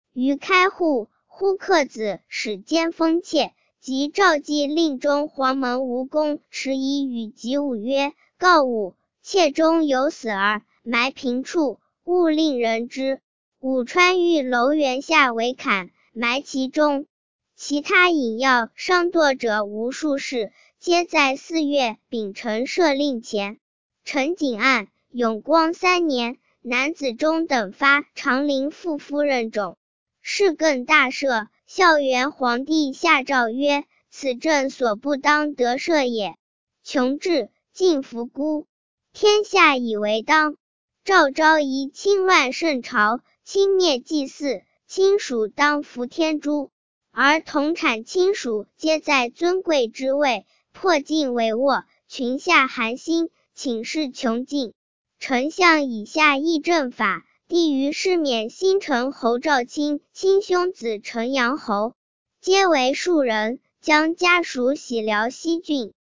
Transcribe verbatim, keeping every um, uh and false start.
于开户，呼克子使兼封妾，即诏记令中黄门吴公迟疑与及武曰：告武，妾中有死儿，埋平处，勿令人知。武穿御楼檐下为坎，埋其中。其他引药伤堕者无数事，皆在四月丙辰赦令前。陈景案，永光三年，南子忠等发长陵副夫人种。事更大赦，孝元皇帝下诏曰：此朕所不当得赦也。穷至，尽服孤，天下以为当。赵昭仪清乱圣朝，轻灭祭祀，亲属当服天诛，而同产亲属皆在尊贵之位，破镜为卧，群下寒心，请示穷尽。丞相以下议政法，帝于是免新城侯赵卿亲兄子陈阳侯，皆为庶人，将家属徙辽西郡。